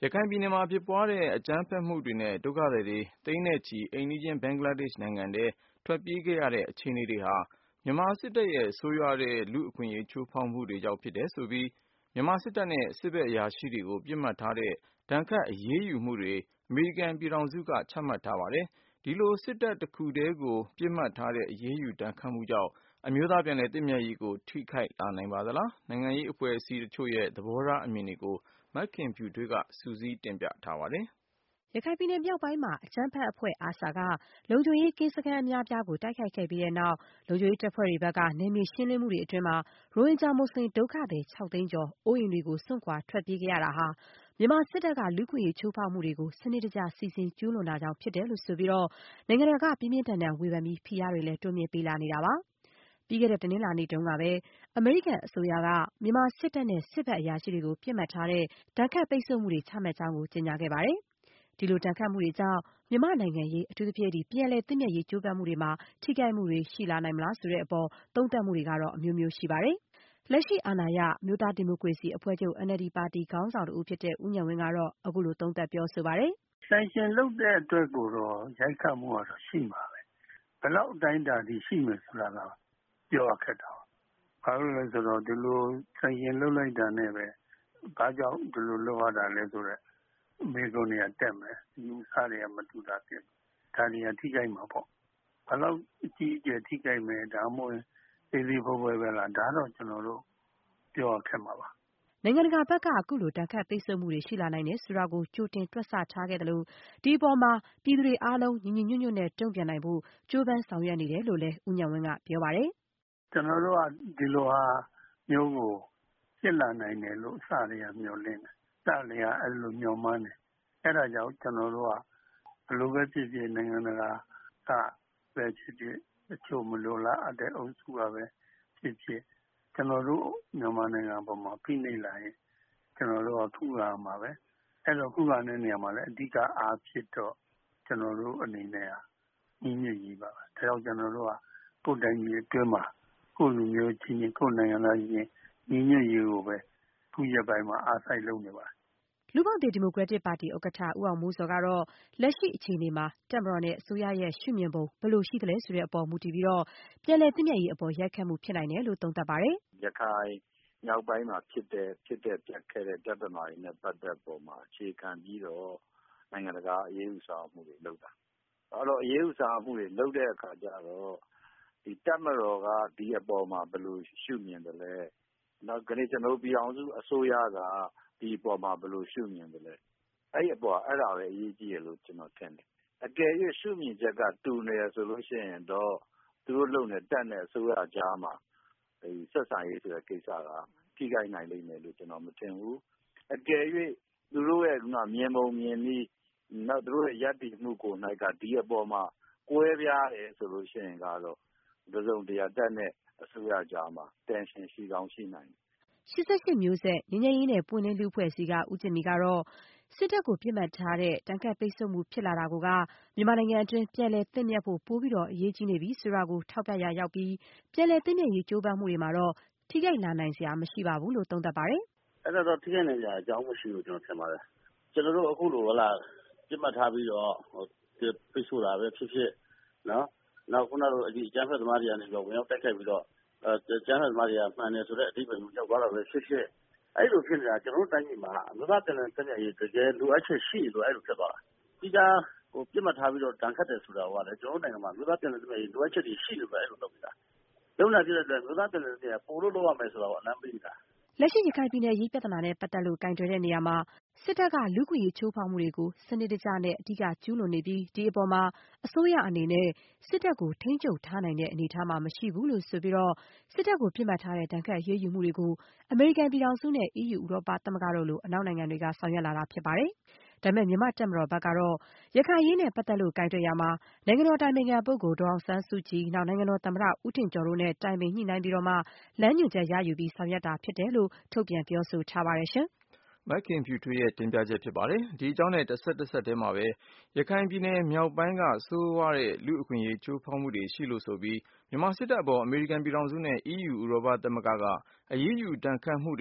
ခိုင်ပြည်နယ်မှာဖြစ်ပွားတဲ့အကြမ်းဖက်မှုတွေနဲ့ဒုက္ခသည်တွေသိန်းနဲ့ချီအိမ်နီးချင်းဘင်္ဂလားဒေ့ရှ်နိုင်ငံထဲထွက်ပြေးခဲ့ရတဲ့အခြေအနေတွေဟာမြန်မာစစ်တပ်ရဲ့ဆိုးရွားတဲ့လူ့အခွင့်အရေးချိုးဖောက်မှုတွေကြောင့်ဖြစ်တယ်ဆိုပြီးမြန်မာစစ်တပ်နဲ့စစ်ဘက်အရာရှိတွေကိုပစ်မှတ်ထားတဲ့ဒဏ်ခတ်အရေးယူမှုတွေအမေရိကန်ပြည်ထောင်စုကချမှတ်ထားပါတယ်။ဒီလိုစစ်တပ်တစ်ခုတည်းကိုပစ်မှတ်ထားတဲ့အရေးယူဒဏ်ခတ်မှုကြောင့်အမျိုးသားပြန်လည်သင့်မြတ်ရေးကိုထိခိုက်လာနိုင်ပါသလား။နိုင်ငံရေးအဖွဲ့အစည်းတချို့ရဲ့သဘောထားအမြင်တွေကိုမခင်ဖြူထွေးကစုစည်းတင်ပြထားပါတယ်ရခိုင်ပြည်နယ်မြောက်ပိုင်းမှာအကြမ်းဖက်အဖွဲ့ ARSA ကလုံခြုံရေးကင်းစခန်းအများအပြားကိုတိုက်ခိုက်ခဲ့ပြီးတဲ့နောက်လုံခြုံရေးတပ်ဖွဲ့တွေဘက်ကနယ်မြေရှင်းလင်းမှုတွေအတွင်းမှာရိုဟင်ဂျာမွတ်စလင်ဒုက္ခသည် 6 သိန်းကျော်အိုးအိမ်တွေကိုစွန့်ခွာထွက်ပြေးခဲ့ရတာဟာမြန်မာစစ်တပ်ကလူ့အခွင့်အရေးချိုးဖောက်မှုတွေကိုစနစ်တကျစီစဉ်ကျူးလွန်တာကြောင့်ဖြစ်တယ်လို့ဆိုပြီးနိုင်ငံတကာကပြင်းပြင်းထန်ထန်ဝေဖန်ပြီးဖိအားတွေလည်းတိုးမြှင့်ပေးလာနေတာပါ။ပြီးခဲ့တဲ့တနင်္လာနေ့တုန်းကပဲအမေရိကန်အစိုးရကမြန်မာစစ်တပ်နဲ့စစ်ဘက်အရာရှိတွေကိုပစ်မှတ်ထားတဲ့ဒဏ်ခတ်ပိတ်ဆို့မှုတွေချမှတ်ကြောင်းကိုကြေညာခဲ့ပါတယ်။ဒီလိုဒဏ်ခတ်မှုတွေကြောင့်မြန်မာနိုင်ငံရေးအထူးသဖြင့်ပြန်လည်သင့်မြတ်ရေးကြိုးပမ်းမှုတွေမှာထိခိုက်မှုတွေရှိလာနိုင်မလားဆိုတဲ့အပေါ်သုံးသပ်မှုတွေကတော့အမျိုးမျိုးရှိပါတယ်။လက်ရှိအာဏာရအမျိုးသားဒီမိုကရေစီအဖွဲ့ချုပ် NLD ပါတီခေါင်းဆောင်တဦးဖြစ်တဲ့ဦးဉာဏ်ဝင်းကတော့အခုလိုသုံးသပ်ပြောဆိုပါတယ်။ sanction လုပ်တဲ့အတွက်ကိုတော့ရိုက်ခတ်မှုကတော့ရှိမှာပဲ။ဘယ်လောက်အတိုင်းအတာထိရှိမယ်ဆိုတာကပြောရခက်တာပါ။ဘာလို့လဲဆိုတော့ဒီလို sanction လုပ်လိုက်တာနဲ့ပဲဘာကြောင့်ဒီလိုလုပ်ရတာလဲဆိုတော့မေးခွန်းတွေကတက်မယ်။လူစားတွေကမတူတာဖြစ်။ဒါတွေကထိခိုက်မှာပေါ့။ဘယ်လောက်အကြီးအကျယ်ထိခိုက်မယ်ဒါမှမဟုတ်သေးသေးဖွဲဖွဲပဲလားဒါတော့ကျွန်တော်တို့ပြောရခက်မှာပါ။နိုင်ငံတကာဘက်ကအခုလိုဒဏ်ခတ်ပိတ်ဆို့မှုတွေရှိလာနိုင်တယ်ဆိုတာကိုကြိုတင်တွက်ဆထားခဲ့တယ်လို့ဒီအပေါ်မှာပြည်သူတွေအားလုံးညီညီညွတ်ညွတ်နဲ့တုံ့ပြန်နိုင်ဖို့ကြိုးပမ်းဆောင်ရွက်နေတယ်လို့လည်းဦးဉာဏ်ဝင်းကပြောပါတယ်။ကျွန်တော်တို့ကဒီလိုဟာမျိုးကိုဖြစ်လာနိုင်တယ်လို့အစတည်းကမျှော်လင့်တယ်။စတည်းကအဲ့လိုမျှော်မှန်းတယ်။အဲ့ဒါကြောင့်ကျွန်တော်တို့ကဘယ်လိုပဲဖြစ်ဖြစ်နိုင်ငံတကာကပဲဖြစ်ဖြစ်တချို့မလိုလားအပ်တဲ့အုပ်စုကပဲဖြစ်ဖြစ်ကျွန်တော်တို့မြန်မာနိုင်ငံပေါ်မှာဖိနှိပ်လာရင်ကျွန်တော်တို့ကခုခံမှာပဲအဲ့တော့ခုခံတဲ့နေရာမှာလည်းအဓိကအားဖြစ်တော့ကျွန်တော်တို့အနေနဲ့ညီညွတ်ရေးပါပဲဒါကြောင့်ကျွန်တော်တို့ကကိုယ်တိုင်ကြီးအတွင်းမှာကိုယ်လူမျိုးချင်းကိုယ်နိုင်ငံသားချင်းညီညွတ်ရေးကိုပဲခုရပိုင်းမှာအားစိုက်လုပ်နေပါတယ်လူ့ဘောင်သစ်ဒီမိုကရက်တစ်ပါတီဥက္ကဋ္ဌဦးအောင်မိုးဇော်ကတော့လက်ရှိအခြေအနေမှာတပ်မတော်နဲ့အစိုးရရဲ့ရှုမြင်ပုံဘယ်လိုရှိသလဲဆိုတဲ့အပေါ်မူတည်ပြီးပြန်လည်သင့်မြတ်ရေးအပေါ်ရိုက်ခတ်မှုဖြစ်နိုင်တယ်လို့သုံးသပ်ပါတယ်။ရခိုင်မြောက်ပိုင်းမှာဖြစ်တဲ့ပြတ်ခဲ့တဲ့ပြဿနာတွေနဲ့ပတ်သက်ပေါ်မှာအခြေခံပြီးတော့နိုင်ငံတကာအရေးယူဆောင်မှုတွေလုပ်တာ။အဲ့တော့အရေးယူဆောင်မှုတွေလုပ်တဲ့အခါကျတော့ဒီတပ်မတော်ကဒီအပေါ်မှာဘယ်လိုရှုမြင်တယ်လဲ။နောက်ကနေကျွန်တော်ပြည်အောင်စုအစိုးရကဒီအပေါ်မှာဘယ်လိုရှုမြင်တယ်လဲအဲ့အပေါ်အဲ့ဒါပဲအရေးကြီးရလို့ကျွန်တော်ထင်တယ်အကယ်၍ရှုမြင်ချက်ကတူနေရဆိုလို့ရှိရင်တော့သူတို့လုံနဲ့တက်နဲ့အစိုးရကြားမှာဒီဆက်ဆံရေးဆိုတဲ့ကိစ္စကထိခိုက်နိုင်လိမ့်မယ်လို့ကျွန်တော်မထင်ဘူးအကယ်၍သူတို့ရဲ့မြင်ပုံမြင်နည်းနောက်သူတို့ရဲ့ယက်တီမှုကိုနိုင်ကဒီအပေါ်မှာကွဲပြားတယ်ဆိုလို့ရှိရင်ကတော့ဒီစုံတရားတက်နဲ့အစိုးရကြားမှာ tension ရှိကောင်းရှိနိုင်တယ် 88မျိုးဆက်ငြိမ်းချမ်းရေးနဲ့ပွင့်လင်းလူ့အဖွဲ့အစည်းကဦးကျင်မီကတော့စစ်တပ်ကိုပြစ်မှတ်ထားတဲ့တန်ခတ်ပိတ်ဆို့မှုဖြစ်လာတာကမြန်မာနိုင်ငံအတွင်းပြန်လည်သင့်မြတ်ဖို့ပိုပြီးအရေးကြီးနေပြီဆိုတာကိုထောက်ပြရာရောက်ပြီးပြန်လည်သင့်မြတ်ရေးကြိုးပမ်းမှုတွေမှာတော့ထိခိုက်လာနိုင်စရာမရှိပါဘူးလို့သုံးသပ်ပါတယ်။အဲ့ဒါတော့ထိခိုက်နိုင်စရာအကြောင်းမရှိဘူးကျွန်တော်ထင်ပါတယ်။ကျွန်တော်တို့အခုလိုဟုတ်လားပြစ်မှတ်ထားပြီးတော့ပိတ်ဆို့တာပဲဖြစ်ဖြစ်နော်။နောက်ခုနကအကြမ်းဖက်သမားတွေကနေဝင်ရောက်တိုက်ခိုက်ပြီးတော့ကျန်းမာရေးသမားတွေကမှန်တယ်ဆိုတဲ့အဓိပ္ပာယ်မျိုးရောက်သွားတာပဲဖြစ်ဖြစ်အဲ့လိုဖြစ်နေတာကျွန်တော်တို့တိုင်းပြည်မှာအမျိုးသားပြည်နယ်တက်ရေးတကယ်လိုအပ်ချက်ရှိလို့အဲ့လိုဖြစ်သွားတာဒီကပြစ်မှတ်ထားပြီးတော့တန်ခတ်တယ်ဆိုတာကလည်းကျွန်တော်တို့နိုင်ငံမှာအမျိုးသားပြည်နယ်တက်ရေးလိုအပ်ချက်တွေရှိလို့ပဲအဲ့လိုလုပ်နေတာလုံလာပြည့်တဲ့အတွက်အမျိုးသားပြည်နယ်တက်ရေးပို့လို့လုပ်ရမယ်ဆိုတာကိုအလံပေးတာလက်ရှိရခိုင်ပြည်နယ်ရေးပြဿနာနဲ့ပတ်သက်လို့ကင်တွယ်တဲ့နေရာမှာစစ်တပ်ကလူ့အခွင့်အရေးချိုးဖောက်မှုတွေကိုစနစ်တကျနဲ့အဓိကကျူးလွန်နေပြီးဒီအပေါ်မှာအစိုးရအနေနဲ့စစ်တပ်ကိုထိန်းချုပ်ထားနိုင်တဲ့အနေအထားမှာမရှိဘူးလို့ဆိုပြီးစစ်တပ်ကိုပြစ်မှတ်ထားတဲ့ဒဏ်ခတ်အရေးယူမှုတွေကိုအမေရိကန်ပြည်ထောင်စုနဲ့ EU ဥရောပသမဂ္ဂတို့လိုအနောက်နိုင်ငံတွေကဆောင်ရွက်လာတာဖြစ်ပါတယ်။ဒါပေမဲ့မြန်မာတပ်မတော်ဘက်ကတော့ရခိုင်အရေးနဲ့ပတ်သက်လို့ကိုင်တွယ်ရာမှာနိုင်ငံတော်အတိုင်ပင်ခံပုဂ္ဂိုလ်ဒေါ်အောင်ဆန်းစုကြည်၊နိုင်ငံတော်သမ္မတဦးထင်ကျော်တို့နဲ့တိုင်ပင်ညှိနှိုင်းပြီးမှလမ်းညွှန်ချက်ရယူပြီးဆောင်ရွက်တာဖြစ်တယ်လို့ထုတ်ပြန်ပြောဆိုထားပါတယ်ရှင်။မခင်ဖြူထွေးရဲ့တင်ပြချက်ဖြစ်ပါတယ်။ဒီအကြောင်းနဲ့တဆက်တည်းမှာပဲရခိုင်ပြည်နယ်မြောက်ပိုင်းကဆိုးဝါးတဲ့လူ့အခွင့်အရေးချိုးဖောက်မှုတွေရှိလို့ဆိုပြီးမြန်မာစစ်တပ်အပေါ်အမေရိကန်ပြည်ထောင်စုနဲ့ EU ဥရောပသမဂ္ဂကအရေးယူဒဏ်ခတ်မှုတွေ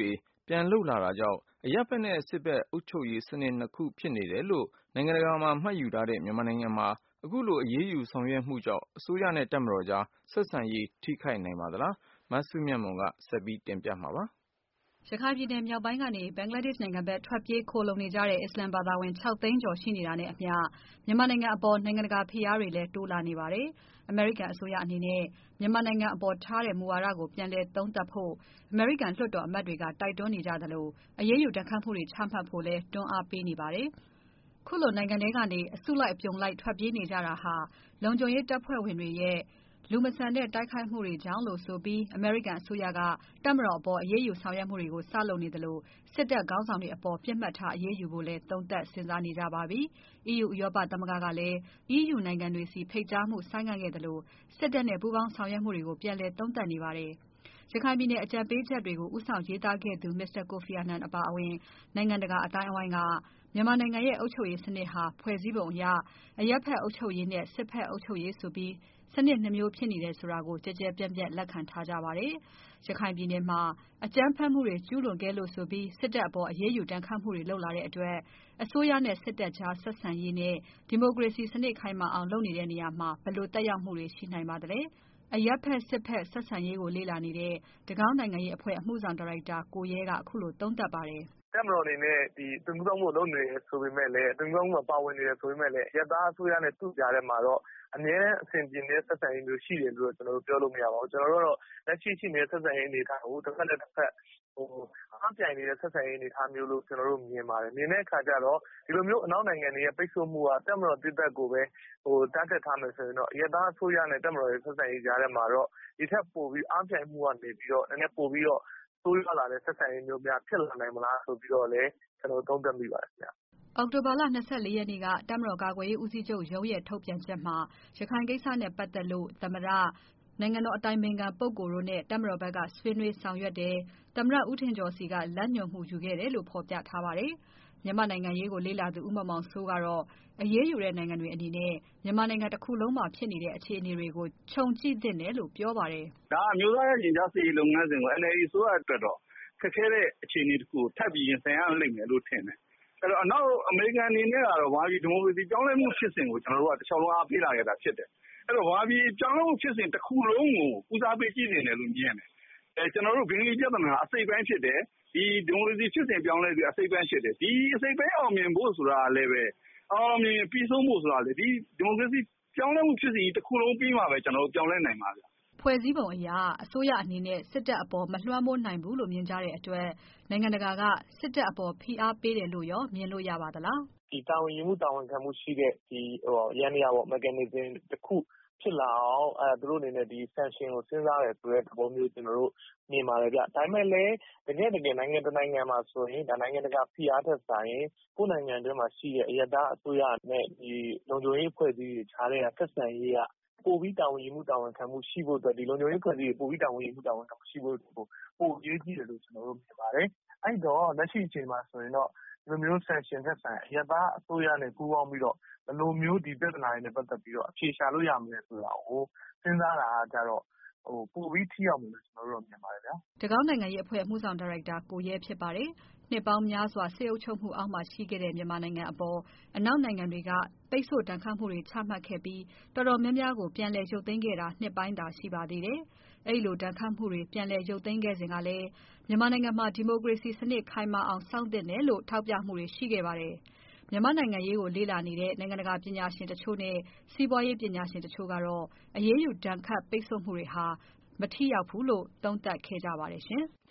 ပြန်လုပ်လာတာကြောင့် အရပ်ဘက်နဲ့စစ်ဘက်အုပ်ချုပ်ရေးစနစ်နှစ်ခုဖြစ်နေတယ်လို့ နိုင်ငံတကာမှာမှတ်ယူထားတဲ့မြန်မာနိုင်ငံမှာ အခုလိုအရေးယူဆောင်ရွက်မှုကြောင့် အစိုးရနဲ့တပ်မတော်ကြားဆက်ဆံရေးထိခိုက်နိုင်ပါသလား။ မစုမြတ်မွန်က ဆက်ပြီးတင်ပြမှာပါ။ရခိုင်ပြည်နယ်မြောက်ပိုင်းကနေ Bangladesh နိုင်ငံဘက်ထွက်ပြေးခိုလှုံနေကြတဲ့ အစ္စလာမ်ဘာသာဝင် 6 သိန်းကျော်ရှိနေတာနဲ့အမျှ မြန်မာနိုင်ငံအပေါ် နိုင်ငံတကာဖိအားတွေလည်းတိုးလာနေပါတယ်။ အမေရိကန်အစိုးရအနေနဲ့ မြန်မာနိုင်ငံအပေါ်ထားတဲ့မူဝါဒကို ပြန်လည်သုံးသပ်ဖို့ အမေရိကန်လွှတ်တော်အမတ်တွေက တိုက်တွန်းနေကြသလို အရေးယူဒဏ်ခတ်မှုတွေချမှတ်ဖို့လည်း တွန်းအားပေးနေပါတယ်။ ခုလိုနိုင်ငံထဲကနေ အစုလိုက်အပြုံလိုက်ထွက်ပြေးနေကြတာဟာ လုံခြုံရေးတပ်ဖွဲ့ဝင်တွေရဲ့ လူမဆန်တဲ့တိုက်ခိုက်မှုတွေကြောင့်လို့ဆိုပြီး အမေရိကန်အစိုးရက တပ်မတော်အပေါ် အရေးယူဆောင်ရွက်မှုတွေကို စလုပ်နေသလို စစ်တပ်ခေါင်းဆောင်တွေအပေါ် ပစ်မှတ်ထားအရေးယူဖို့လည်း သုံးသပ်စဉ်းစားနေကြပါပြီ။ EU ဥရောပသမဂ္ဂကလည်း EU နိုင်ငံတွေဆီ ဖိတ်ကြားမှုဆိုင်းငံ့ခဲ့သလို စစ်တပ်နဲ့ပူးပေါင်းဆောင်ရွက်မှုတွေကို ပြန်လည်သုံးသပ်နေပါတယ်။ ရခိုင်ပြည်နယ်အကြံပေးချက်တွေကို ဦးဆောင်ရေးသားခဲ့သူ Mr. Kofi Annan အပါအဝင် နိုင်ငံတကာအသိုင်းအဝိုင်းက မြန်မာနိုင်ငံရဲ့ အုပ်ချုပ်ရေးစနစ်ဟာ ဖွဲ့စည်းပုံအရ အရပ်ဘက်အုပ်ချုပ်ရေးနဲ့ စစ်ဘက်အုပ်ချုပ်ရေးဆိုပြီး စနစ် ၂ မျိုးဖြစ်နေတယ်ဆိုတာကို ကျယ်ကျယ်ပြန့်ပြန့်လက်ခံထားကြပါတယ်။ ရခိုင်ပြည်နယ်မှာ အကြမ်းဖက်မှုတွေကျူးလွန်ခဲ့လို့ဆိုပြီး စစ်တပ်အပေါ် အရေးယူဒဏ်ခတ်မှုတွေလုပ်လာတဲ့အတွက် အစိုးရနဲ့စစ်တပ်ကြားဆက်ဆံရေးနဲ့ ဒီမိုကရေစီစနစ်ခိုင်မာအောင်လုပ်နေတဲ့နေရာမှာ ဘယ်လိုသက်ရောက်မှုတွေရှိနိုင်ပါသလဲ။ အရပ်ဘက်စစ်ဘက်ဆက်ဆံရေးကိုလေ့လာနေတဲ့ တကောင်းနိုင်ငံရေးအဖွဲ့အမှုဆောင်ဒါရိုက်တာကိုရဲက ခုလိုသုံးသပ်ပါတယ်။ "တပ်မတော်အနေနဲ့သွင်ကူးပြောင်းမှုလုပ်နေတယ်ဆိုပေမဲ့လည်း သွင်ကူးပြောင်းမှုမှာပါဝင်နေတယ်ဆိုပေမဲ့လည်း အရပ်သားအစိုးရနဲ့သူ့ကြားထဲမှာတော့အမြဲတမ်းအဆင်ပြေနေတဲ့ဆက်ဆံရေးမျိုးရှိတယ်လို့တော့ပြောလို့မရပါဘူး။ ကျနော်တို့ကတော့လက်ရှိရှိနေတဲ့ဆက်ဆံရေးအနေအထားကိုတဖက်နဲ့တဖက်အားပြိုင်နေတဲ့ဆက်ဆံရေးအနေအထားမျိုးလို့ကျနော်တို့မြင်ပါတယ်။ မြင်တဲ့အခါကျတော့ဒီလိုမျိုးအနောက်နိုင်ငံတွေရဲ့ပိတ်ဆို့မှုကတပ်မတော်သီးသန့်ကိုပဲtarget ထားမယ်ဆိုရင်တော့အရပ်သားအစိုးရနဲ့တပ်မတော်ရဲ့ဆက်ဆံရေးကြားထဲမှာတော့ဒီထက်ပိုပြီးအားပြိုင်မှုကနေပြီးတော့နည်းနည်းပိုပြီးတော့ဆိုးရွားလာတဲ့ဆက်ဆံရေးမျိုးများဖြစ်လာနိုင်မလားဆိုပြီးတော့လည်းကျနော်သုံးသပ်မိပါတယ်ခင်ဗျ။ " အောက်တိုဘာလ ၂၄ ရက်နေ့က တပ်မတော်ကာကွယ်ရေးဦးစီးချုပ်ရုံးရဲ့ထုတ်ပြန်ချက်မှာ ရခိုင်ကိစ္စနဲ့ပတ်သက်လို့ သမ္မတ၊ နိုင်ငံတော်အတိုင်ပင်ခံပုဂ္ဂိုလ်တို့နဲ့ တပ်မတော်ဘက်က ဆွေးနွေးဆောင်ရွက်တယ်။ သမ္မတဦးထင်ကျော်ဆီက လမ်းညွှန်မှုယူခဲ့တယ်လို့ ဖော်ပြထားပါတယ်။ မြန်မာ့နိုင်ငံရေးကိုလေ့လာသူ ဦးမောင်မောင်စိုးကတော့ အရေးယူတဲ့နိုင်ငံတွေအနေနဲ့ မြန်မာနိုင်ငံတခုလုံးမှာဖြစ်နေတဲ့အခြေအနေတွေကို ခြုံကြည့်သင့်တယ်လို့ပြောပါတယ်။ "ဒါအမျိုးသားရင်ကြားစေ့ရေးလုပ်ငန်းစဉ်ကို NLD အစိုးရအတွက်တော့ခက်ခဲတဲ့အခြေအနေတခုကိုထပ်ပြီးရင်ဆိုင်ရလိမ့်မယ်လို့ထင်တယ်။အဲဒီတော့အမေရိကန်အနေနဲ့ကတော့ဗမာပြည်ဒီမိုကရေစီပြောင်းလဲမှုဖြစ်စဉ်ကိုကျနော်တို့ကတလျှောက်လုံးအားပေးလာခဲ့တာဖြစ်တယ်။အဲဒီတော့ဗမာပြည်ပြောင်းလဲမှုဖြစ်စဉ်တခုလုံးကိုဦးစားပေးကြည့်သင့်တယ်လို့မြင်တယ်။ကျနော်တို့ဘင်္ဂလီပြဿနာအစိတ်အပိုင်းဖြစ်တယ်။ဒီမိုကရေစီဖြစ်စဉ်ပြောင်းလဲမှုအစိတ်အပိုင်းဖြစ်တယ်။ဒီအစိတ်အပိုင်းအောင်မြင်ဖို့ဆိုတာကလည်းပဲအောင်မြင်ပြီးဆုံးဖို့ဆိုတာကလည်းဒီမိုကရေစီပြောင်းလဲမှုဖြစ်စဉ်ကြီးတခုလုံးပြီးမှပဲကျနော်တို့ပြောင်းလဲနိုင်မှာဗျ။ " ဖွဲ့စည်းပုံအရ အစိုးရအနေနဲ့စစ်တပ်အပေါ်မလွှမ်းမိုးနိုင်ဘူးလို့မြင်ကြတဲ့အတွက် နိုင်ငံတကာက စစ်တပ်အပေါ်ဖိအားပေးတယ်လို့ရောမြင်လို့ရပါသလား။ "ဒီတာဝန်ယူမှုတာဝန်ခံမှုရှိတဲ့ယန္တရားပေါ့ mechanism တခုဖြစ်လာအောင်သူတို့အနေနဲ့ဒီ sanction ကိုစဉ်းစားတယ်ဆိုတဲ့သဘောမျိုးကျနော်တို့မြင်ပါတယ်ဗျ။ဒါပေမဲ့လည်းတကယ့်တကယ်နိုင်ငံတနိုင်ငံမှာဆိုရင်ဒါနိုင်ငံတကာဖိအားထက်စာရင်ကိုယ့်နိုင်ငံအတွင်းမှာရှိတဲ့အရပ်သားအစိုးရနဲ့ဒီလုံခြုံရေးအဖွဲ့အစည်းတွေကြားထဲကဆက်ဆံရေးကပိုပြီးတာဝန်ယူမှုတာဝန်ခံမှုရှိဖို့အတွက်ဒီလုံခြုံရေးအဖွဲ့အစည်းတွေပိုပြီးတာဝန်ယူမှုတာဝန်ခံမှုရှိဖို့ပိုအရေးကြီးတယ်လို့ကျနော်တို့မြင်ပါတယ်။အဲဒီတော့လက်ရှိအချိန်မှာဆိုရင်တော့ဒီလိုမျိုး sanction ထက်စာရင်အရပ်သားအစိုးရနဲ့ပူးပေါင်းပြီးတော့ဘယ်လိုမျိုးဒီပြဿနာတွေနဲ့ပတ်သက်ပြီးတော့အဖြေရှာလို့ရမလဲဆိုတာကိုစဉ်းစားတာကြတော့ပိုပြီးထိရောက်မယ်လို့ကျနော်တို့မြင်ပါတယ်ဗျာ။ " တကောင်းနိုင်ငံရေးအဖွဲ့အမှုဆောင်ဒါရိုက်တာကိုရဲဖြစ်ပါတယ်။ နှစ်ပေါင်းများစွာစစ်အုပ်ချုပ်မှုအောက်မှာရှိခဲ့တဲ့မြန်မာနိုင်ငံအပေါ် အနောက်နိုင်ငံတွေက ပိတ်ဆို့ဒဏ်ခတ်မှုတွေချမှတ်ခဲ့ပြီးတော်တော်များများကို ပြန်လည်ရုပ်သိမ်းခဲ့တာနှစ်ပိုင်းသာရှိပါသေးတယ်။ အဲဒီလိုဒဏ်ခတ်မှုတွေပြန်လည်ရုပ်သိမ်းခဲ့စဉ်ကလည်း မြန်မာနိုင်ငံမှာ ဒီမိုကရေစီစနစ်ခိုင်မာအောင်စောင့်သင့်တယ်လို့ ထောက်ပြမှုတွေရှိခဲ့ပါတယ်။ မြန်မာ့နိုင်ငံရေးကိုလေ့လာနေတဲ့ နိုင်ငံတကာပညာရှင်တချို့နဲ့ စီးပွားရေးပညာရှင်တချို့ကတော့ အရေးယူဒဏ်ခတ်ပိတ်ဆို့မှုတွေဟာ မထိရောက်ဘူးလို့ သုံးသပ်ခဲ့ကြပါတယ်ရှင်။